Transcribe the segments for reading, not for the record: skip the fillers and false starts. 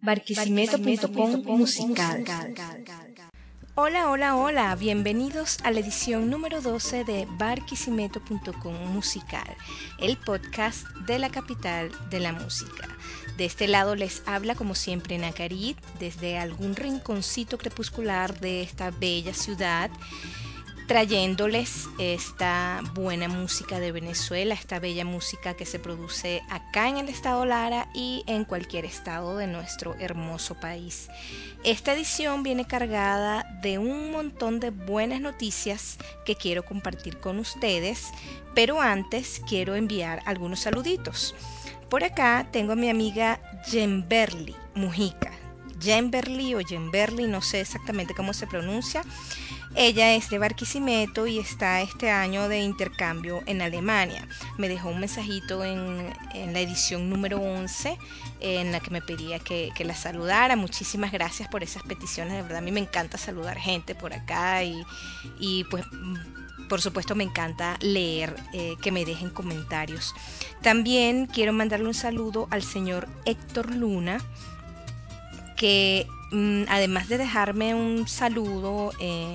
Barquisimeto.com musical. Hola, hola, hola, bienvenidos a la edición número 12 de Barquisimeto.com musical, el podcast de la capital de la música. De este lado les habla como siempre Nacarit, desde algún rinconcito crepuscular de esta bella ciudad, trayéndoles esta buena música de Venezuela, esta bella música que se produce acá en el estado Lara y en cualquier estado de nuestro hermoso país. Esta edición viene cargada de un montón de buenas noticias que quiero compartir con ustedes, pero antes quiero enviar algunos saluditos. Por acá tengo a mi amiga Jemberly Mujica. Jemberly o Jemberly, no sé exactamente cómo se pronuncia. Ella es de Barquisimeto y está este año de intercambio en Alemania. Me dejó un mensajito en la edición número 11 en la que me pedía que la saludara. Muchísimas gracias por esas peticiones. De verdad, a mí me encanta saludar gente por acá y pues por supuesto me encanta leer, que me dejen comentarios. También quiero mandarle un saludo al señor Héctor Luna, que además de dejarme un saludo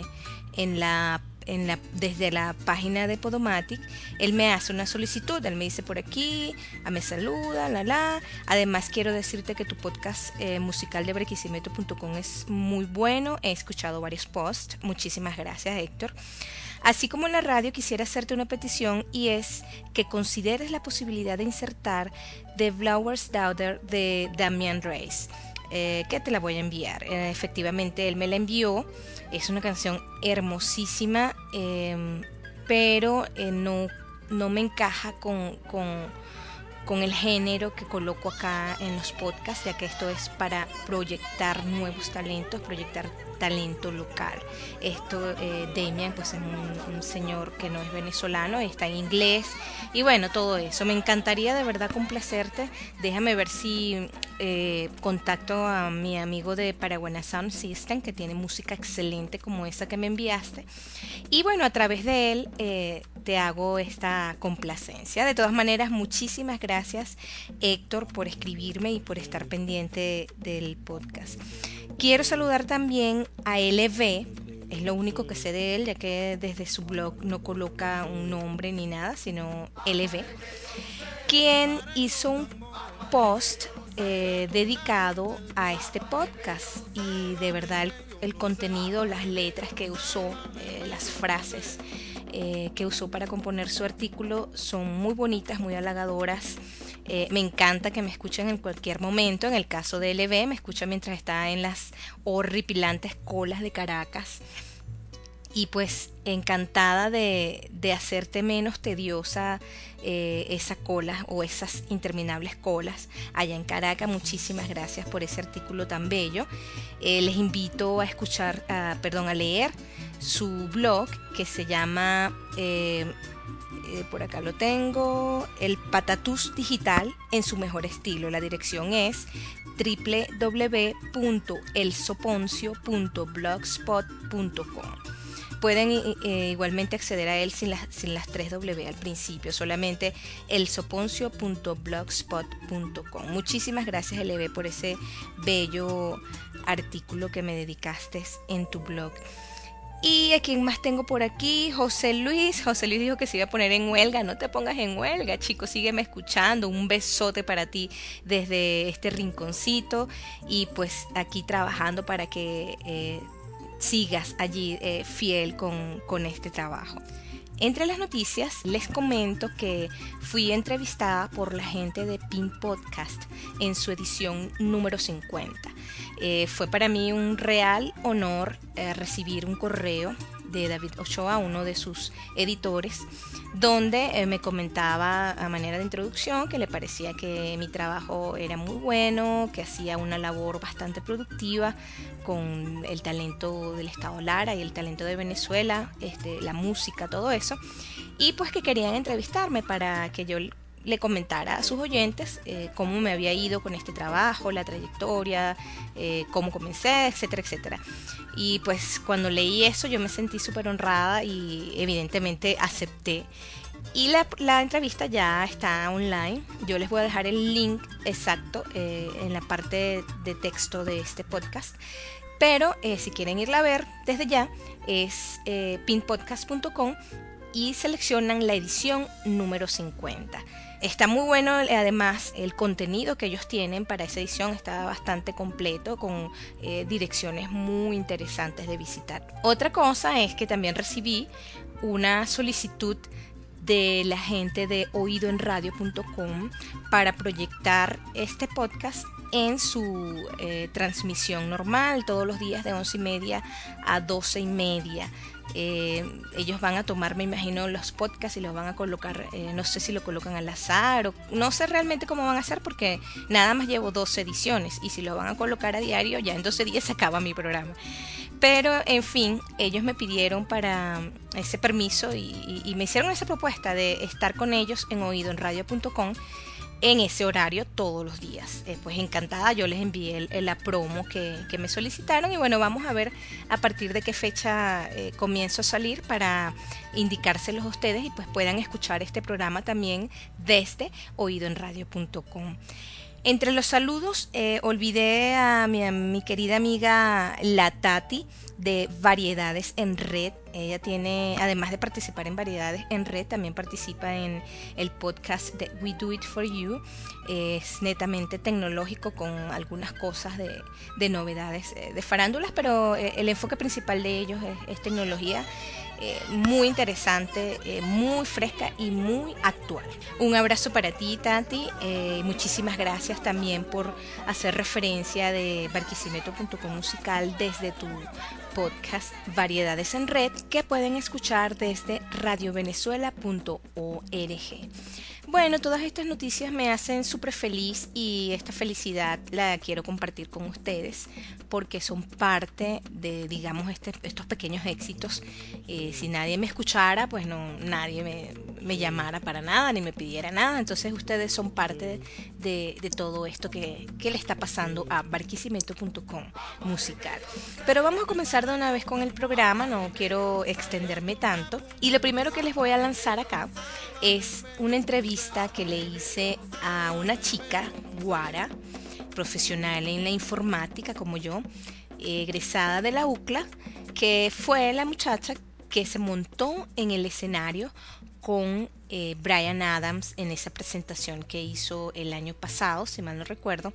desde la página de Podomatic, él me hace una solicitud. Él me dice por aquí, me saluda, Además quiero decirte que tu podcast musical de Barquisimeto.com es muy bueno. He escuchado varios posts. Muchísimas gracias, Héctor. Así como en la radio, quisiera hacerte una petición, y es que consideres la posibilidad de insertar The Flower's Daughter de Damien Rice, que te la voy a enviar. Efectivamente, él me la envió. Es una canción hermosísima, pero no me encaja con el género que coloco acá en los podcasts, ya que esto es para proyectar nuevos talentos, proyectar talento local. Damien pues es un señor que no es venezolano, está en inglés y bueno, todo eso. Me encantaría de verdad complacerte. Déjame ver si contacto a mi amigo de Paraguay Sound System, que tiene música excelente como esa que me enviaste, y bueno, a través de él te hago esta complacencia. De todas maneras, muchísimas gracias, Héctor, por escribirme y por estar pendiente del podcast. Quiero saludar también a LV, es lo único que sé de él, ya que desde su blog no coloca un nombre ni nada, sino LV, quien hizo un post dedicado a este podcast, y de verdad el contenido, las letras que usó, las frases que usó para componer su artículo son muy bonitas, muy halagadoras. Me encanta que me escuchen en cualquier momento. En el caso de LB, me escucha mientras está en las horripilantes colas de Caracas. Y pues encantada de hacerte menos tediosa esa cola o esas interminables colas allá en Caracas. Muchísimas gracias por ese artículo tan bello. Les invito a escuchar, a leer su blog, que se llama, por acá lo tengo, El Patatús Digital en su mejor estilo. La dirección es www.elsoponcio.blogspot.com. Pueden igualmente acceder a él sin las 3 W al principio, solamente elsoponcio.blogspot.com. Muchísimas gracias, LB, por ese bello artículo que me dedicaste en tu blog. ¿Y a quién más tengo por aquí? José Luis. José Luis dijo que se iba a poner en huelga. No te pongas en huelga, chicos, sígueme escuchando. Un besote para ti desde este rinconcito, y pues aquí trabajando para que sigas allí fiel con este trabajo. Entre las noticias les comento que fui entrevistada por la gente de Pin Podcast en su edición número 50. Fue para mí un real honor recibir un correo de David Ochoa, uno de sus editores, donde me comentaba a manera de introducción que le parecía que mi trabajo era muy bueno, que hacía una labor bastante productiva con el talento del estado Lara y el talento de Venezuela, la música, todo eso, y pues que querían entrevistarme para que yo le comentara a sus oyentes cómo me había ido con este trabajo, la trayectoria, cómo comencé, etcétera, etcétera. Y pues cuando leí eso yo me sentí súper honrada y evidentemente acepté. Y la entrevista ya está online. Yo les voy a dejar el link exacto en la parte de texto de este podcast. Pero si quieren irla a ver desde ya, es pinpodcast.com y seleccionan la edición número 50. Está muy bueno, además el contenido que ellos tienen para esa edición está bastante completo, con direcciones muy interesantes de visitar. Otra cosa es que también recibí una solicitud de la gente de oídoenradio.com para proyectar este podcast en su transmisión normal todos los días de 11:30 a 12:30. Ellos van a tomar, me imagino, los podcasts y los van a colocar, no sé si lo colocan al azar o no sé realmente cómo van a hacer, porque nada más llevo 12 ediciones y si lo van a colocar a diario ya en 12 días se acaba mi programa. Pero en fin, ellos me pidieron para ese permiso y me hicieron esa propuesta de estar con ellos en oídoenradio.com en ese horario todos los días. Pues encantada, yo les envié la promo que me solicitaron y bueno, vamos a ver a partir de qué fecha comienzo a salir para indicárselos a ustedes y pues puedan escuchar este programa también desde oídoenradio.com. Entre los saludos, olvidé a mi querida amiga La Tati de Variedades en Red. Ella tiene, además de participar en Variedades en Red, también participa en el podcast de We Do It For You. Es netamente tecnológico con algunas cosas de novedades de farándulas, pero el enfoque principal de ellos es tecnología. Muy interesante, muy fresca y muy actual. Un abrazo para ti, Tati. Muchísimas gracias también por hacer referencia de barquisimeto.com musical desde tu podcast Variedades en Red, que pueden escuchar desde radiovenezuela.org. Bueno, todas estas noticias me hacen súper feliz y esta felicidad la quiero compartir con ustedes porque son parte de, digamos, estos pequeños éxitos. Si nadie me escuchara, pues no, nadie me llamara para nada ni me pidiera nada. Entonces ustedes son parte de todo esto que le está pasando a barquisimeto.com musical. Pero vamos a comenzar de una vez con el programa, no quiero extenderme tanto. Y lo primero que les voy a lanzar acá es una entrevista que le hice a una chica guara, profesional en la informática como yo, egresada de la UCLA, que fue la muchacha que se montó en el escenario con Bryan Adams en esa presentación que hizo el año pasado, si mal no recuerdo.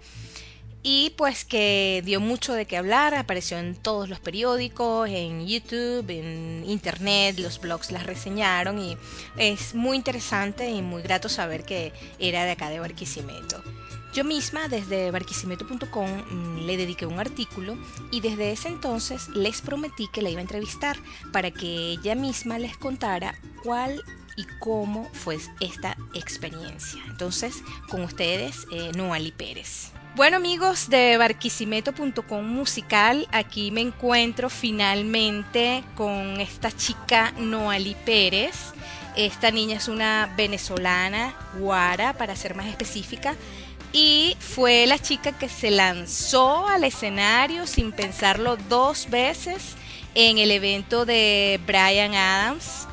Y pues que dio mucho de qué hablar, apareció en todos los periódicos, en YouTube, en internet, los blogs las reseñaron y es muy interesante y muy grato saber que era de acá de Barquisimeto. Yo misma desde barquisimeto.com le dediqué un artículo y desde ese entonces les prometí que la iba a entrevistar para que ella misma les contara cuál y cómo fue esta experiencia. Entonces, con ustedes, Noali Pérez. Bueno, amigos de barquisimeto.com musical, aquí me encuentro finalmente con esta chica Noali Pérez. Esta niña es una venezolana, guara para ser más específica, y fue la chica que se lanzó al escenario sin pensarlo 2 veces en el evento de Bryan Adams,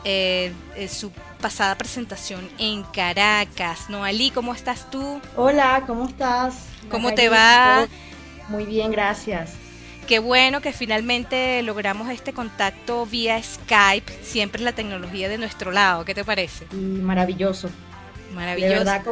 su pasada presentación en Caracas. Noali, ¿cómo estás tú? Hola, ¿cómo estás? ¿Cómo te va? Muy bien, gracias. Qué bueno que finalmente logramos este contacto vía Skype, siempre la tecnología de nuestro lado. ¿Qué te parece? Y maravilloso. De Maravilloso. verdad,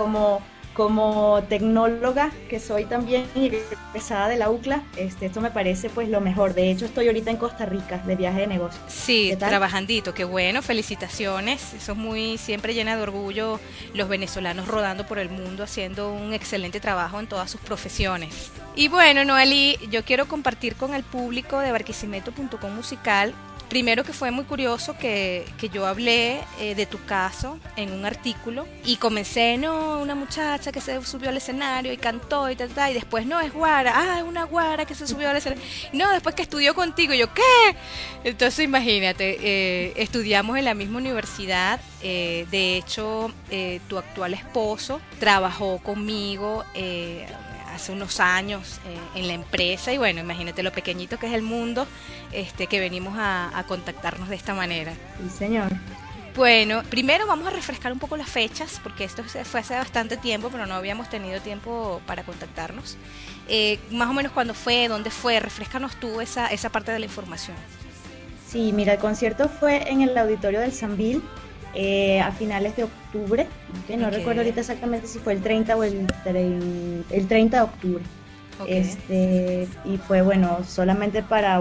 como tecnóloga que soy también y egresada de la UCLA, esto me parece pues lo mejor. De hecho, estoy ahorita en Costa Rica de viaje de negocio. Sí, ¿Qué tal? trabajandito, qué bueno, felicitaciones. Eso es muy, siempre llena de orgullo los venezolanos rodando por el mundo haciendo un excelente trabajo en todas sus profesiones. Y bueno, Noali, yo quiero compartir con el público de barquisimeto.com musical. Primero que fue muy curioso que yo hablé de tu caso en un artículo y comencé, no, una muchacha que se subió al escenario y cantó y tal, y después, no, es guara, es una guara que se subió al escenario, no, después que estudió contigo, y yo, ¿qué? Entonces imagínate, estudiamos en la misma universidad, de hecho, tu actual esposo trabajó conmigo, hace unos años en la empresa y bueno, imagínate lo pequeñito que es el mundo, que venimos a contactarnos de esta manera. Sí, señor. Bueno, primero vamos a refrescar un poco las fechas, porque esto fue hace bastante tiempo, pero no habíamos tenido tiempo para contactarnos. Más o menos cuándo fue, dónde fue, refrescanos tú esa parte de la información. Sí, mira, el concierto fue en el auditorio del Sambil a finales de octubre, ¿ok? No Ok, recuerdo ahorita exactamente si fue el 30 o el 30 de octubre. ok. Y fue bueno, solamente para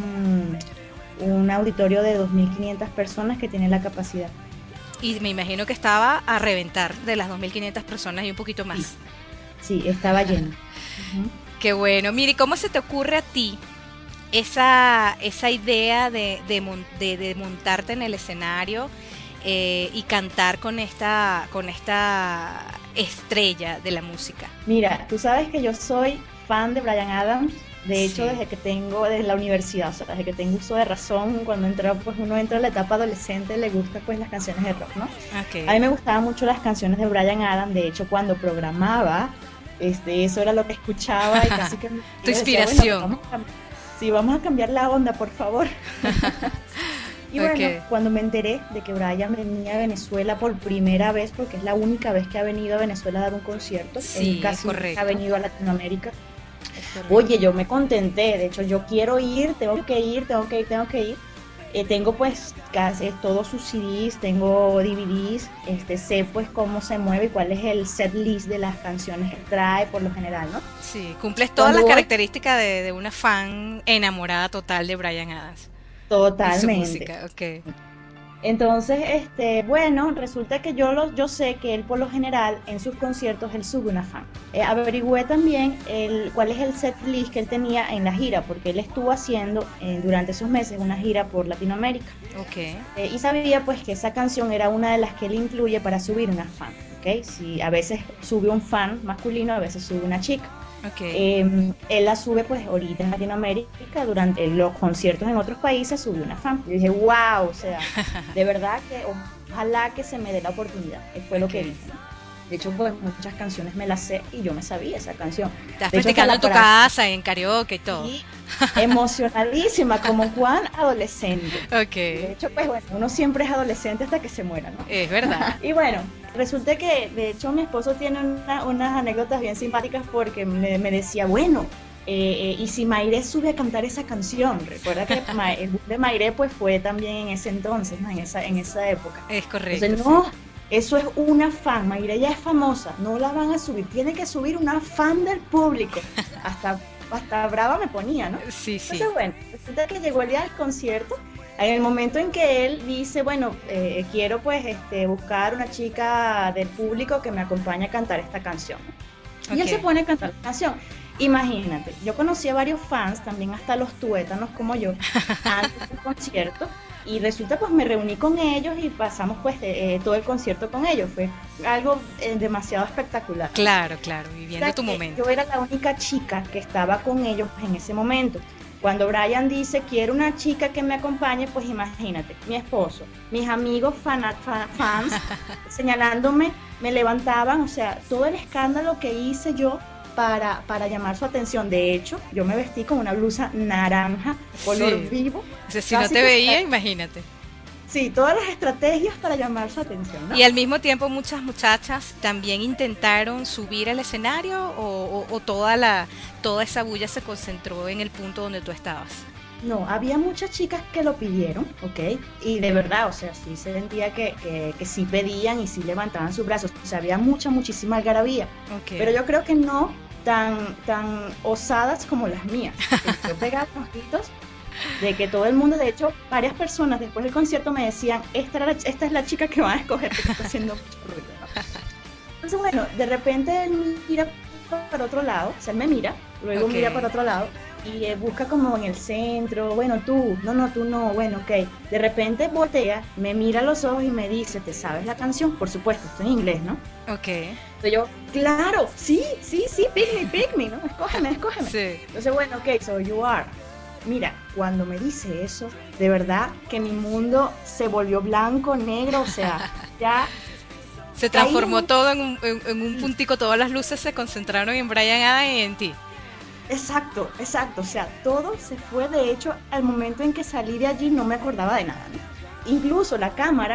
un auditorio de 2.500 personas que tiene la capacidad. Y me imagino que estaba a reventar de las 2.500 personas y un poquito Sí, más. sí, estaba lleno. Ujú. Qué bueno. Mire, ¿cómo se te ocurre a ti esa idea de montarte en el escenario y cantar con esta estrella de la música? Mira, tú sabes que yo soy fan de Bryan Adams, de hecho Sí, desde la universidad, o sea, desde que tengo uso de razón, cuando entra, pues uno entra en la etapa adolescente, le gusta pues las canciones de rock, ¿no? A ok. mí me gustaban mucho las canciones de Bryan Adams, de hecho cuando programaba, eso era lo que escuchaba y casi que Tu yo decía, bueno, inspiración. sí, vamos a cambiar la onda, por favor. Y bueno, Ok. cuando me enteré de que Brian venía a Venezuela por primera vez, porque es la única vez que ha venido a Venezuela a dar un concierto, él Sí, es casi nunca ha correcto. venido a Latinoamérica. Es correcto. Oye, yo me contenté, de hecho yo quiero ir, tengo que ir, tengo que ir, tengo que ir. Tengo pues casi todos sus CDs, tengo DVDs, sé pues cómo se mueve y cuál es el set list de las canciones que trae por lo general, ¿no? Sí, cumples todas Cuando las voy, características de una fan enamorada total de Bryan Adams y su totalmente. música. Ok. Entonces, bueno, resulta que yo sé que él por lo general en sus conciertos él sube una fan. Averigüé también cuál es el set list que él tenía en la gira, porque él estuvo haciendo durante esos meses una gira por Latinoamérica. Ok. Y sabía pues que esa canción era una de las que él incluye para subir una fan, ¿ok? Si a veces sube un fan masculino, a veces sube una chica. Ok. Él la sube pues ahorita en Latinoamérica, durante los conciertos en otros países subió una fan. Yo dije, wow, o sea, de verdad que ojalá que se me dé la oportunidad, que fue lo que Ok. dije, ¿no? De hecho, pues muchas canciones me las sé y yo me sabía esa canción. Estás De hecho, hasta practicando en la tu casa, en karaoke y todo. sí, emocionadísima, como Juan adolescente. Y de Ok. hecho, pues bueno, uno siempre es adolescente hasta que se muera, ¿no? Es verdad. Y bueno, resulta que de hecho mi esposo tiene unas anécdotas bien simpáticas porque me decía, bueno, y si Mairé sube a cantar esa canción, recuerda que el boom de Mairé pues fue también en ese entonces, ¿no? En esa época. Es correcto, Entonces, sí. no, eso es una fan, Mairé ya es famosa, no la van a subir, tiene que subir una fan del público. Hasta, hasta brava me ponía, ¿no? Sí, Entonces, sí. bueno, resulta que llegó el día del concierto. En el momento en que él dice, bueno, quiero pues buscar una chica del público que me acompañe a cantar esta canción, ¿no? Y él se Ok. pone a cantar la canción. Imagínate, yo conocí a varios fans, también hasta los tuétanos como yo, antes del concierto, y resulta pues me reuní con ellos y pasamos pues todo el concierto con ellos. Fue algo demasiado espectacular, ¿no? Claro, claro, viviendo Sea tu que momento. yo era la única chica que estaba con ellos en ese momento. Cuando Brian dice, quiero una chica que me acompañe, pues imagínate, mi esposo, mis amigos fans señalándome, me levantaban, o sea, todo el escándalo que hice yo para llamar su atención. De hecho, yo me vestí con una blusa naranja, color Sí. vivo, O sea, si no casi te que, veía, imagínate. sí, todas las estrategias para llamar su atención, ¿no? Y al mismo tiempo muchas muchachas también intentaron subir al escenario o toda esa bulla se concentró en el punto donde tú estabas. No, había muchas chicas que lo pidieron, ¿ok? Y de verdad, o sea, sí se sentía que sí pedían y sí levantaban sus brazos. O sea, había muchísima algarabía. Pero Ok. yo creo que no tan osadas como las mías. Porque yo pegaba unos gritos de que todo el mundo, de hecho, varias personas después del concierto me decían, esta es la chica que van a escoger porque está haciendo mucho ruido, ¿no? Entonces, bueno, de repente él mira para otro lado, o sea, él me mira, luego Ok. mira para otro lado y busca como en el centro, bueno, tú no, bueno, ok. De repente voltea, me mira a los ojos y me dice, ¿te sabes la canción? Por supuesto, esto en inglés, ¿no? Ok. Entonces yo, claro, sí, sí, sí, pick me, ¿no? Escógeme, escógeme. Sí. Entonces, bueno, ok, so you are. Mira, cuando me dice eso, de verdad que mi mundo se volvió blanco, negro, o sea, ya Se caí en transformó un... todo en un puntico, todas las luces se concentraron en Brian Adams y en ti. Exacto, exacto. O sea, todo se fue. De hecho, al momento en que salí de allí no me acordaba de nada, ¿no? Incluso la cámara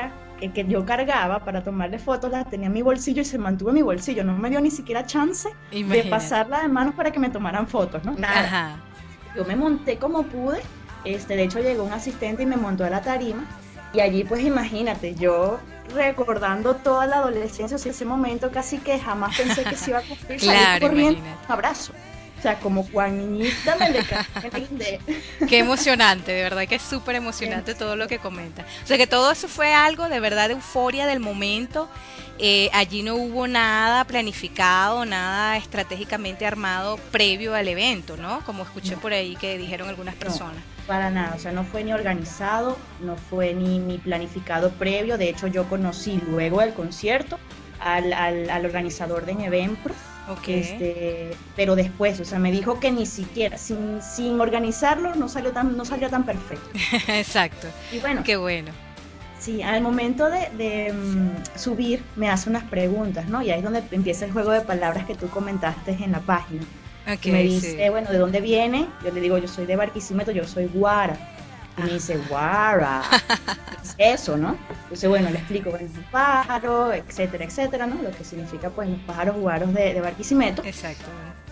que yo cargaba para tomarle fotos, las tenía en mi bolsillo y se mantuvo en mi bolsillo. No me dio ni siquiera chance de pasarla de manos para que me tomaran fotos, ¿no? Nada. Ajá. Yo me monté como pude, de hecho llegó un asistente y me montó a la tarima, y allí pues imagínate, yo recordando toda la adolescencia, o sea, ese momento casi que jamás pensé que se iba a cumplir, salir corriendo, un abrazo. O sea, como cual niñita me le cae. Qué emocionante, de verdad que es súper emocionante todo lo que comenta. O sea, que todo eso fue algo de verdad de euforia del momento. Allí no hubo nada planificado, nada estratégicamente armado previo al evento, ¿no? Como escuché por ahí que dijeron algunas personas. No, para nada, o sea, no fue ni organizado, no fue ni planificado previo. De hecho, yo conocí luego del concierto al organizador de Eventpro. Okay. Pero después, o sea, me dijo que ni siquiera, sin organizarlo, no salió tan perfecto. Exacto. Y bueno, qué bueno. Sí, al momento de subir me hace unas preguntas, ¿no? Y ahí es donde empieza el juego de palabras que tú comentaste en la página. Okay, me dice, bueno, ¿de dónde viene? Yo le digo, yo soy de Barquisimeto, yo soy guara. Y me dice, guara, ¿qué es eso, no? Entonces, bueno, le explico, bueno, es un pájaro, etcétera, etcétera, ¿no? Lo que significa, pues, los pájaros guaros de Barquisimeto. Exacto.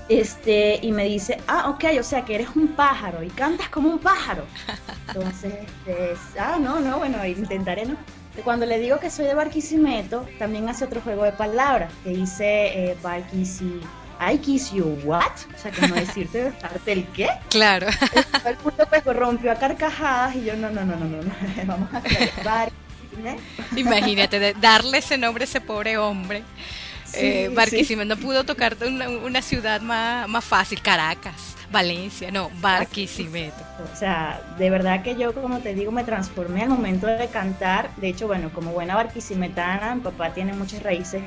Y me dice, ok, o sea, que eres un pájaro y cantas como un pájaro. Entonces, no, bueno, intentaré, ¿no? Cuando le digo que soy de Barquisimeto, también hace otro juego de palabras, que dice, I kiss you, what? O sea, como decirte besarte el qué. Claro. El punto pues rompió a carcajadas y yo, no, vamos a hacer Imagínate, darle ese nombre a ese pobre hombre. Sí, Barquisimeto no pudo tocarte una ciudad más fácil, Caracas, Valencia, no, Barquisimeto. O sea, de verdad que yo, como te digo, me transformé al momento de cantar. De hecho, bueno, como buena barquisimetana, mi papá tiene muchas raíces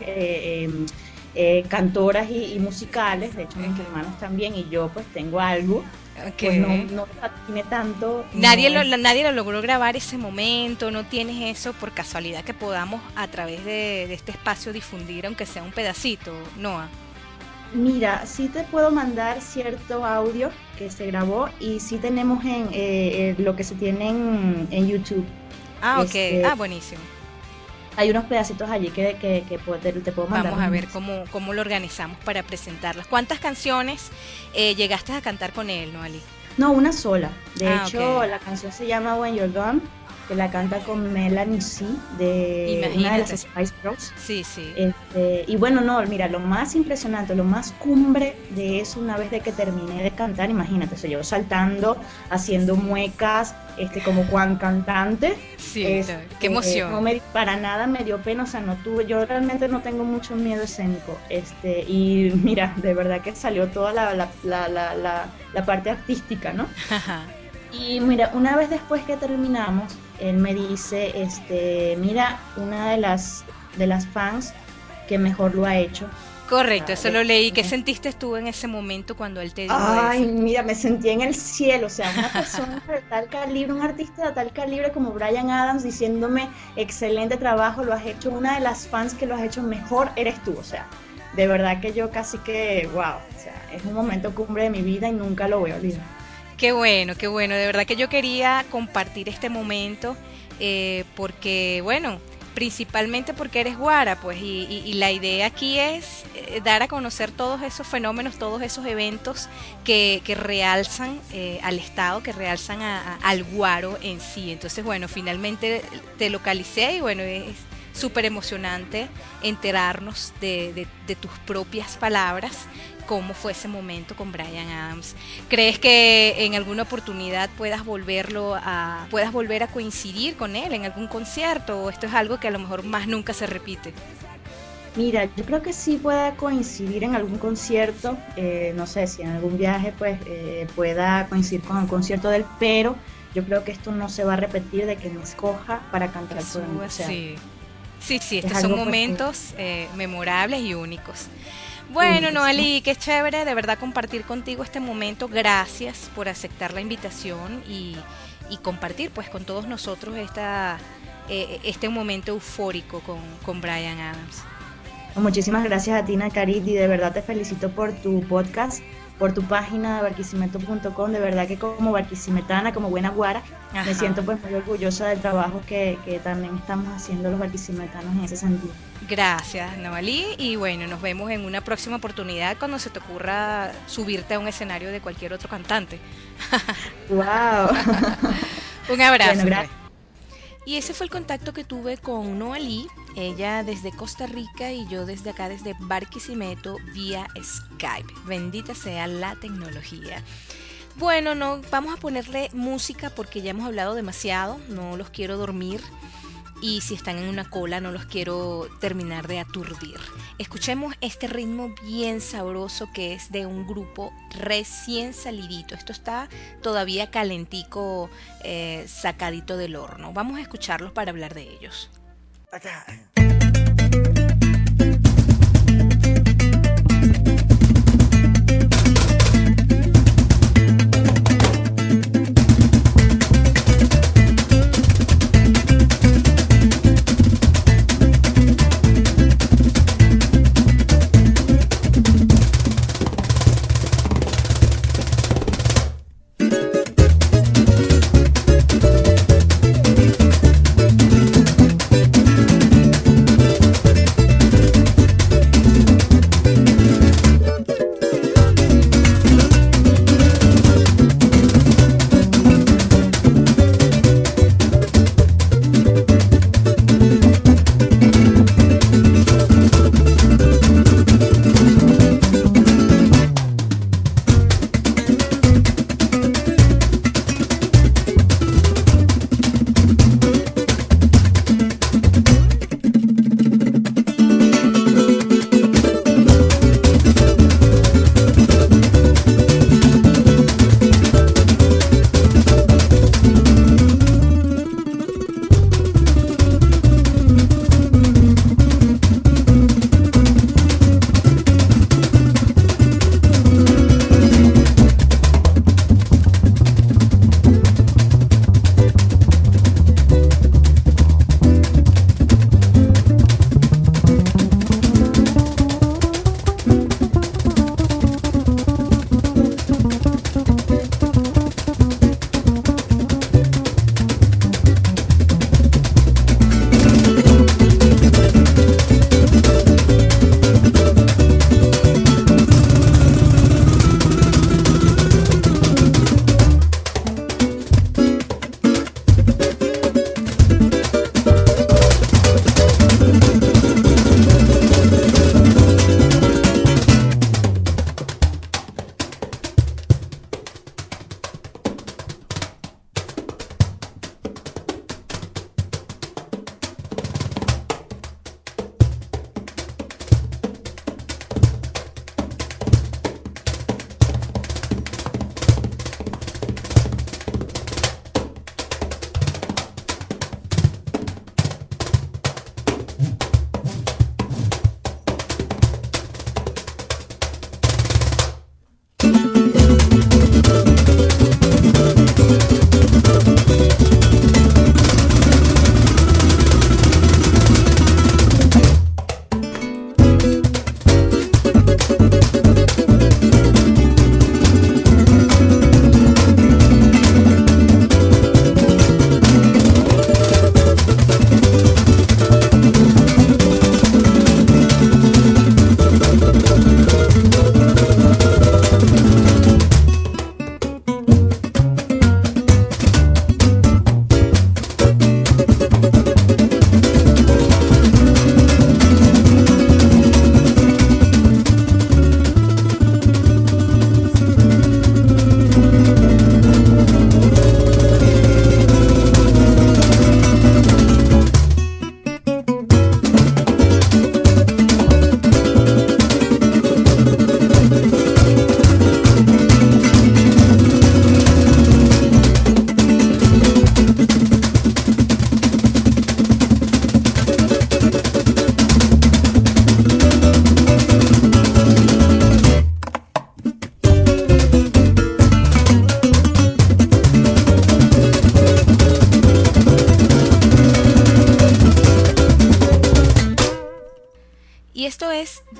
cantoras y musicales, de hecho mis hermanos también, y yo pues tengo algo. Pues no tiene tanto. Nadie lo logró grabar ese momento, no tienes eso por casualidad que podamos a través de este espacio difundir, aunque sea un pedacito, Noa. Mira, sí te puedo mandar cierto audio que se grabó y sí tenemos en lo que se tiene en YouTube. Ok, buenísimo. Hay unos pedacitos allí que te puedo mandar. Vamos a ver cómo lo organizamos para presentarlas. ¿Cuántas canciones llegaste a cantar con él, Noali? No, una sola. De hecho, la canción se llama When You're Gone, que la canta con Melanie C, de una de las Spice Girls. Sí, sí. Y bueno, no, mira, lo más impresionante, lo más cumbre de eso, una vez de que terminé de cantar, imagínate, o sea, yo saltando, haciendo muecas, como Juan cantante. Sí, qué emoción. No para nada me dio pena, o sea, yo realmente no tengo mucho miedo escénico. Y mira, de verdad que salió toda la parte artística, ¿no? Ajá. Y mira, una vez después que terminamos, él me dice, mira, una de las fans que mejor lo ha hecho. Correcto, eso lo leí. ¿Qué sentiste tú en ese momento cuando él te dijo eso? Mira, me sentí en el cielo, o sea, una persona de tal calibre, un artista de tal calibre como Bryan Adams diciéndome, excelente trabajo, lo has hecho, una de las fans que lo has hecho mejor eres tú, o sea, de verdad que yo casi que, wow, o sea, es un momento cumbre de mi vida y nunca lo voy a olvidar. Qué bueno, de verdad que yo quería compartir este momento porque, bueno, principalmente porque eres guara, pues, y la idea aquí es dar a conocer todos esos fenómenos, todos esos eventos que realzan al Estado, que realzan al guaro en sí. Entonces, bueno, finalmente te localicé y bueno, es súper emocionante enterarnos de tus propias palabras, cómo fue ese momento con Bryan Adams. ¿Crees que en alguna oportunidad puedas volver a coincidir con él en algún concierto, o esto es algo que a lo mejor más nunca se repite? Mira, yo creo que sí pueda coincidir en algún concierto, no sé si en algún viaje pues pueda coincidir con el concierto de él, pero yo creo que esto no se va a repetir de que me escoja para cantar por él. O sea, sí, estos son momentos memorables y únicos. Bueno, Noali, qué chévere de verdad compartir contigo este momento. Gracias por aceptar la invitación y compartir pues con todos nosotros este momento eufórico con Bryan Adams. Muchísimas gracias a ti, Nakarit, y de verdad te felicito por tu podcast, por tu página de barquisimeto.com. De verdad que como barquisimetana, como buena guara, Ajá. me siento pues muy orgullosa del trabajo que también estamos haciendo los barquisimetanos en ese sentido. Gracias, Navalí. Y bueno, nos vemos en una próxima oportunidad cuando se te ocurra subirte a un escenario de cualquier otro cantante. ¡Wow! Un abrazo. Bueno, gracias. Pues. Y ese fue el contacto que tuve con Noalí, ella desde Costa Rica y yo desde acá, desde Barquisimeto, vía Skype. Bendita sea la tecnología. Bueno, no, vamos a ponerle música porque ya hemos hablado demasiado, no los quiero dormir. Y si están en una cola no los quiero terminar de aturdir. Escuchemos este ritmo bien sabroso que es de un grupo recién salidito. Esto está todavía calentico, sacadito del horno. Vamos a escucharlos para hablar de ellos. Acá.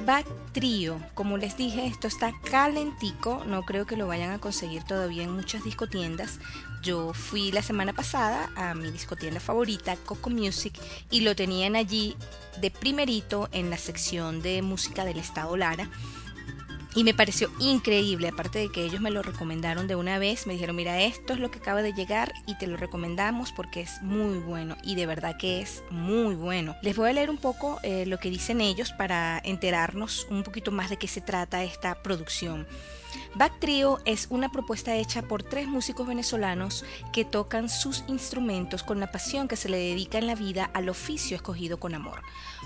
Back Trio, como les dije, esto está calentico, no creo que lo vayan a conseguir todavía en muchas discotiendas. Yo fui la semana pasada a mi discotienda favorita, Coco Music, y lo tenían allí de primerito en la sección de música del estado Lara. Y me pareció increíble, aparte de que ellos me lo recomendaron de una vez, me dijeron, mira, esto es lo que acaba de llegar y te lo recomendamos porque es muy bueno, y de verdad que es muy bueno. Les voy a leer un poco lo que dicen ellos para enterarnos un poquito más de qué se trata esta producción. Back Trio es una propuesta hecha por 3 músicos venezolanos que tocan sus instrumentos con la pasión que se le dedica en la vida al oficio escogido con amor.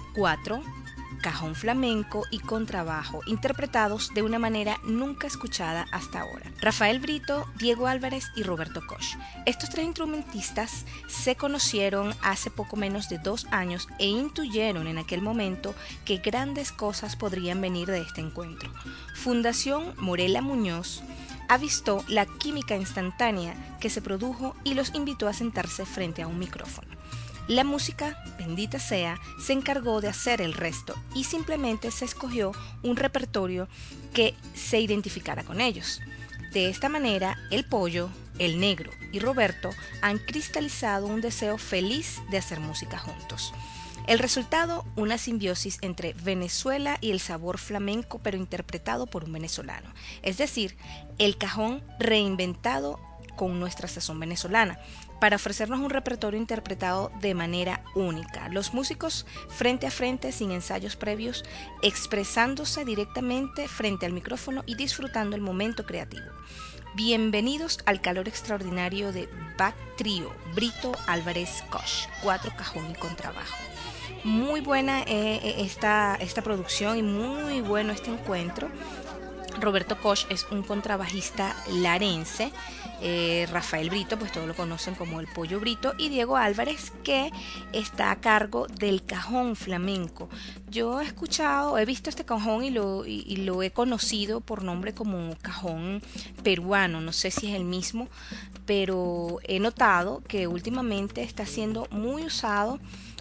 4. Cajón flamenco y contrabajo, interpretados de una manera nunca escuchada hasta ahora. Rafael Brito, Diego Álvarez y Roberto Koch. Estos 3 instrumentistas se conocieron hace poco menos de 2 años e intuyeron en aquel momento que grandes cosas podrían venir de este encuentro. Fundación Morela Muñoz avistó la química instantánea que se produjo y los invitó a sentarse frente a un micrófono. La música, bendita sea, se encargó de hacer el resto y simplemente se escogió un repertorio que se identificara con ellos. De esta manera, el Pollo, el Negro y Roberto han cristalizado un deseo feliz de hacer música juntos. El resultado, una simbiosis entre Venezuela y el sabor flamenco, pero interpretado por un venezolano. Es decir, el cajón reinventado con nuestra sazón venezolana, para ofrecernos un repertorio interpretado de manera única. Los músicos frente a frente, sin ensayos previos, expresándose directamente frente al micrófono y disfrutando el momento creativo. Bienvenidos al calor extraordinario de Back Trio, Brito, Álvarez, Koch, 4 cajón y contrabajo. Muy buena esta producción y muy bueno este encuentro. Roberto Koch es un contrabajista larense. Rafael Brito, pues todos lo conocen como el Pollo Brito, y Diego Álvarez, que está a cargo del cajón flamenco. Yo he visto este cajón y lo he conocido por nombre como cajón peruano, no sé si es el mismo, pero he notado que últimamente está siendo muy usado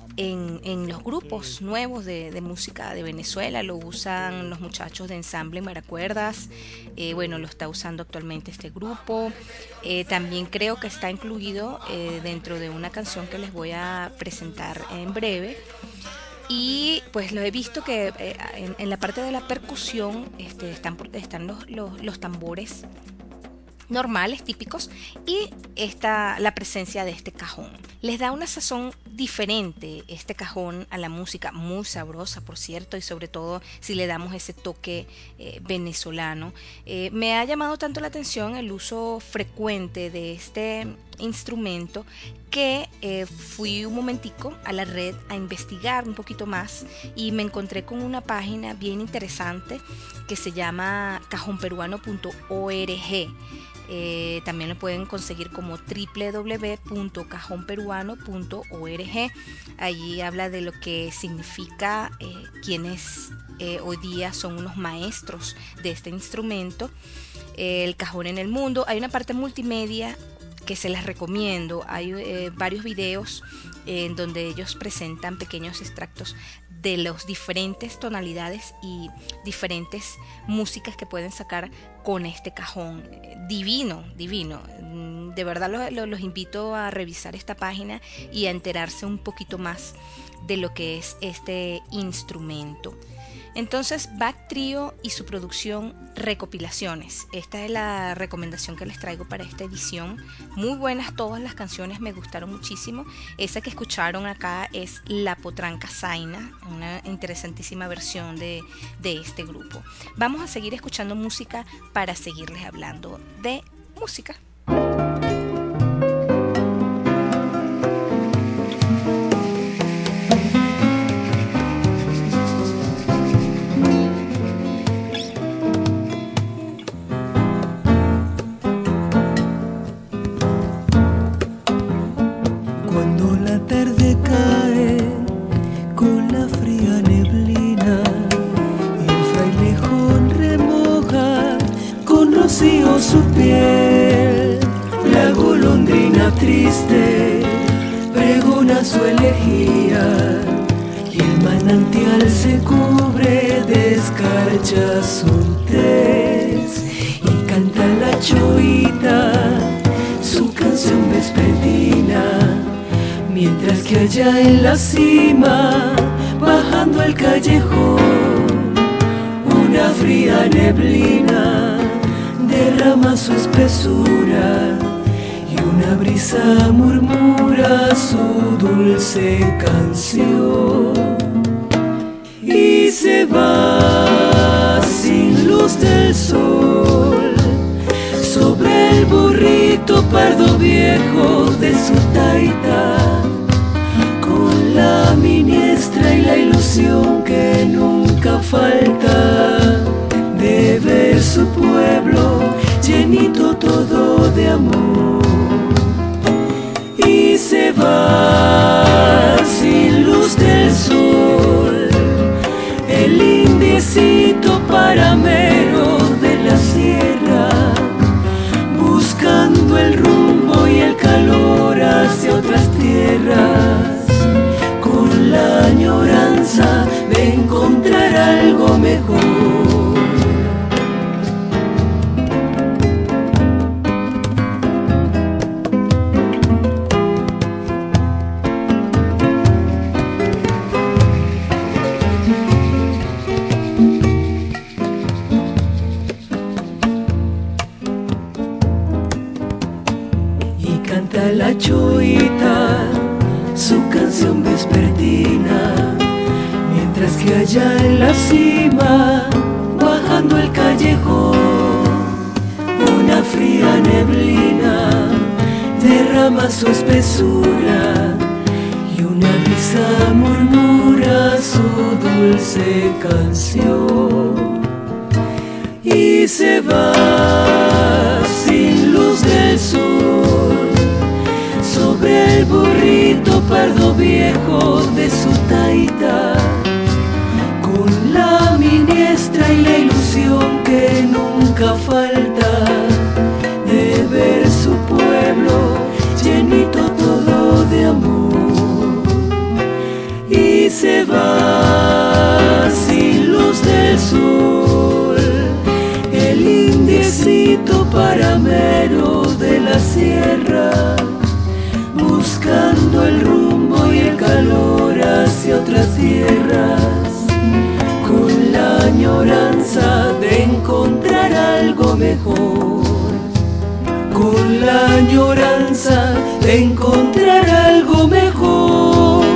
en los grupos nuevos de música de Venezuela. Lo usan los muchachos de Ensamble Maracuerdas, lo está usando actualmente este grupo. También creo que está incluido dentro de una canción que les voy a presentar en breve. Y pues lo he visto que en la parte de la percusión están los tambores normales, típicos, y la presencia de este cajón. Les da una sazón diferente este cajón a la música, muy sabrosa, por cierto, y sobre todo si le damos ese toque venezolano. Me ha llamado tanto la atención el uso frecuente de este instrumento que fui un momentico a la red a investigar un poquito más y me encontré con una página bien interesante que se llama cajonperuano.org. También lo pueden conseguir como www.cajonperuano.org. Allí habla de lo que significa quienes hoy día son unos maestros de este instrumento, el cajón en el mundo. Hay una parte multimedia que se las recomiendo. Hay varios videos en donde ellos presentan pequeños extractos de las diferentes tonalidades y diferentes músicas que pueden sacar con este cajón. Divino. De verdad los invito a revisar esta página y a enterarse un poquito más de lo que es este instrumento. Entonces, Back Trio y su producción Recopilaciones. Esta es la recomendación que les traigo para esta edición. Muy buenas todas las canciones, me gustaron muchísimo. Esa que escucharon acá es La Potranca Zaina, una interesantísima versión de este grupo. Vamos a seguir escuchando música para seguirles hablando de música. Su piel, la golondrina triste pregona su elegía y el manantial se cubre de escarchas son tres y canta la choita su canción vespertina, mientras que allá en la cima, bajando el callejón, una fría neblina derrama su espesura y una brisa murmura su dulce canción. Y se va sin luz del sol sobre el burrito pardo viejo de su taita, con la miniestra y la ilusión que nunca falta de ver su pueblo llenito todo de amor. Y se va sin luz del sol el indiecito paramero de la sierra, buscando el rumbo y el calor hacia otras tierras, con la añoranza de encontrar algo mejor. La choita su canción vespertina, mientras que allá en la cima, bajando el callejón, una fría neblina derrama su espesura y una brisa murmura su dulce canción. Y se va sin luz del sol sobre el burrito pardo viejo de su taita, con la miniestra y la ilusión que nunca falta de ver su pueblo llenito todo de amor. Y se va sin luz del sol el indiecito paramero de la sierra, buscando el rumbo y el calor hacia otras tierras, con la añoranza de encontrar algo mejor, con la añoranza de encontrar algo mejor.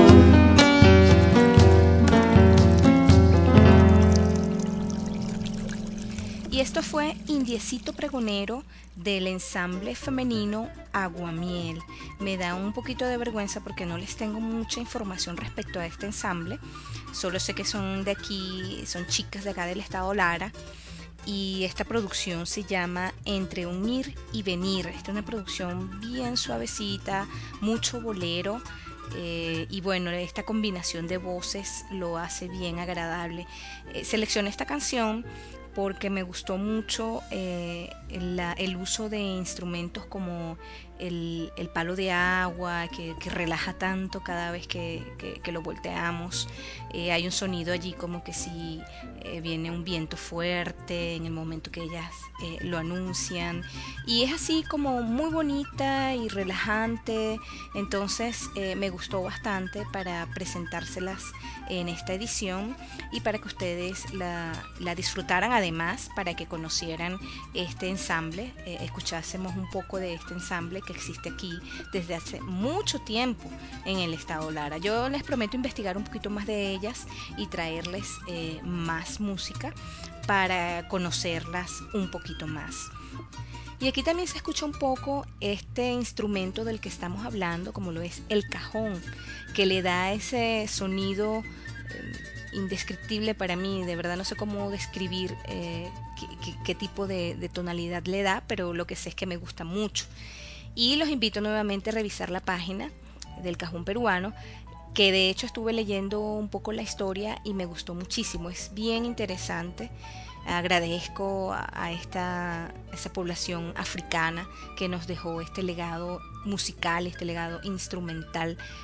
Y esto fue Indiecito Pregonero del ensamble femenino Aguamiel. Me da un poquito de vergüenza porque no les tengo mucha información respecto a este ensamble. Solo sé que son de aquí, son chicas de acá del estado Lara. Y esta producción se llama Entre un ir y venir. Esta es una producción bien suavecita, mucho bolero. Y bueno, esta combinación de voces lo hace bien agradable. Seleccioné esta canción porque me gustó mucho el uso de instrumentos como el palo de agua que relaja tanto cada vez que lo volteamos. Hay un sonido allí como que si viene un viento fuerte en el momento que ellas lo anuncian, y es así como muy bonita y relajante. Entonces me gustó bastante para presentárselas en esta edición y para que ustedes la disfrutaran, además para que conocieran este ensamble, escuchásemos un poco de este ensamble que existe aquí desde hace mucho tiempo en el estado Lara. Yo les prometo investigar un poquito más de ellas y traerles más música para conocerlas un poquito más. Y aquí también se escucha un poco este instrumento del que estamos hablando, como lo es el cajón, que le da ese sonido indescriptible para mí. De verdad no sé cómo describir qué tipo de tonalidad le da, pero lo que sé es que me gusta mucho. Y los invito nuevamente a revisar la página del Cajón Peruano, que de hecho estuve leyendo un poco la historia y me gustó muchísimo, es bien interesante. Agradezco a esta población africana que nos dejó este legado musical, este legado instrumental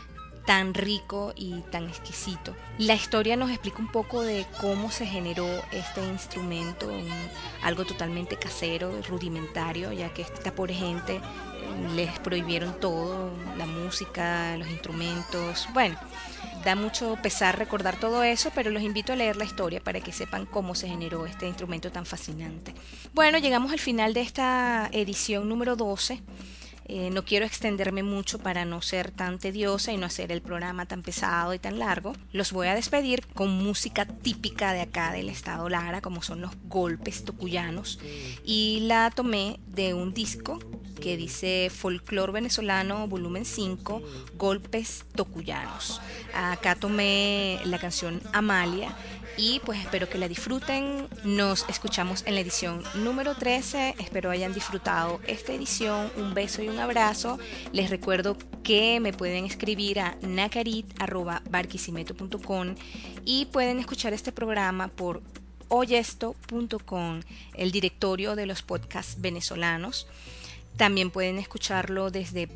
tan rico y tan exquisito. La historia nos explica un poco de cómo se generó este instrumento, algo totalmente casero, rudimentario, ya que esta pobre gente les prohibieron todo, la música, los instrumentos. Bueno, da mucho pesar recordar todo eso, pero los invito a leer la historia para que sepan cómo se generó este instrumento tan fascinante. Bueno, llegamos al final de esta edición número 12. No quiero extenderme mucho para no ser tan tediosa y no hacer el programa tan pesado y tan largo. Los voy a despedir con música típica de acá del estado Lara, como son los golpes tocuyanos, y la tomé de un disco que dice Folclor Venezolano volumen 5, Golpes Tocuyanos. Acá tomé la canción Amalia y pues espero que la disfruten. Nos escuchamos en la edición número 13. Espero hayan disfrutado esta edición. Un beso y un abrazo. Les recuerdo que me pueden escribir a nacarit@barquisimeto.com y pueden escuchar este programa por oyesto.com, el directorio de los podcasts venezolanos. También pueden escucharlo desde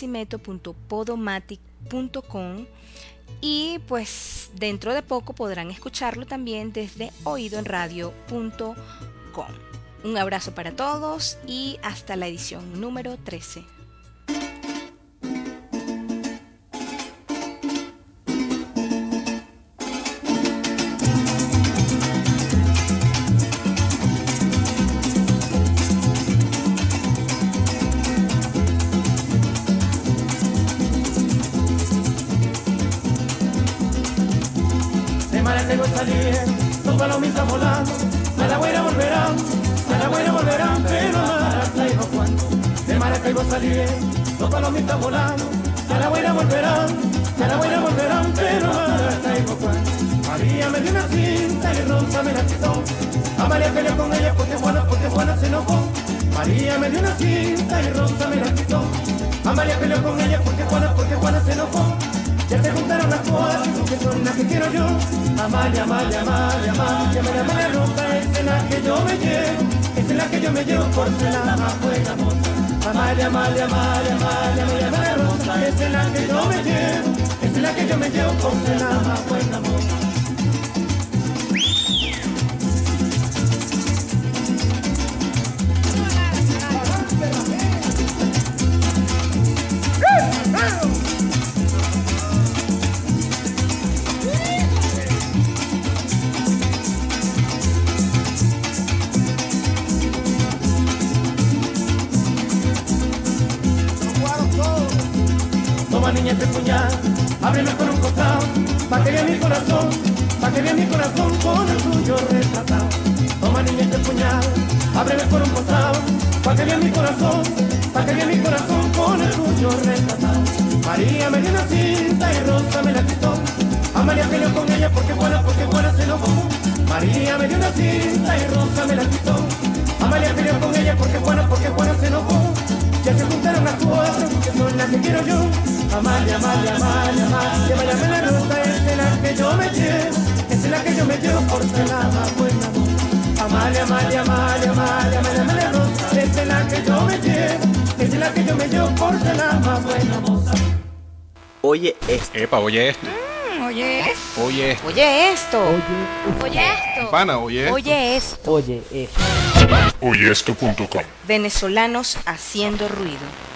barquisimeto.podomatic.com y pues dentro de poco podrán escucharlo también desde oidoenradio.com. Un abrazo para todos y hasta la edición número 13. Dos palomitas volando, a la buena volverán, pero a Maracaibo cuando. De Maracaibo salí, dos palomitas volando, a la buena volverán, pero a Maracaibo cuando. María me dio una cinta y Rosa me la quitó. Amalia peleó con ella porque Juana se enojó. María me dio una cinta y Rosa me la quitó. Amalia peleó con ella porque Juana se enojó. Ya se juntaron las cuatro, que son las que quiero yo. Amalia, Amalia, Amalia, Amalia, Amalia, Amalia Rosa, esa es la que yo me llevo, esa es la que yo me llevo por ser la más buena moza. Amalia, Amalia, Amalia, Amalia, Amalia, Amalia Rosa, esa es la que yo me llevo, esa es la que yo me llevo por ser la más buena moza. Niña este puñal, ábreme con un costado, pa' que vea mi corazón, con el tuyo retratado. Toma niña este puñal, ábreme por un costado, pa' que vea mi corazón, con el tuyo retratado. María me dio una cinta y Rosa me la quitó. Amalia peleó con ella porque Juana se enojó. María me dio una cinta y Rosa me la quitó. Amalia peleó con ella porque Juana se enojó. Ya se juntaron las cuatro, que son las que quiero yo. Amalia, Amalia, Amalia, Amalia, Amalia, Amalia Rosa, esa es la que yo me llevo, esa es la que yo me llevo por ser la más buena moza. Amalia, Amalia, Amalia, Amalia, Amalia, Amalia Rosa, esa es la que yo me llevo, esa es la que yo me llevo por ser la más buena moza. Oye esto. Epa, oye esto. Oye esto. Oye esto. Oye esto. Oye esto. Pana, oye esto. Oye esto. Oye esto. Oyeesto.com. Venezolanos haciendo ruido.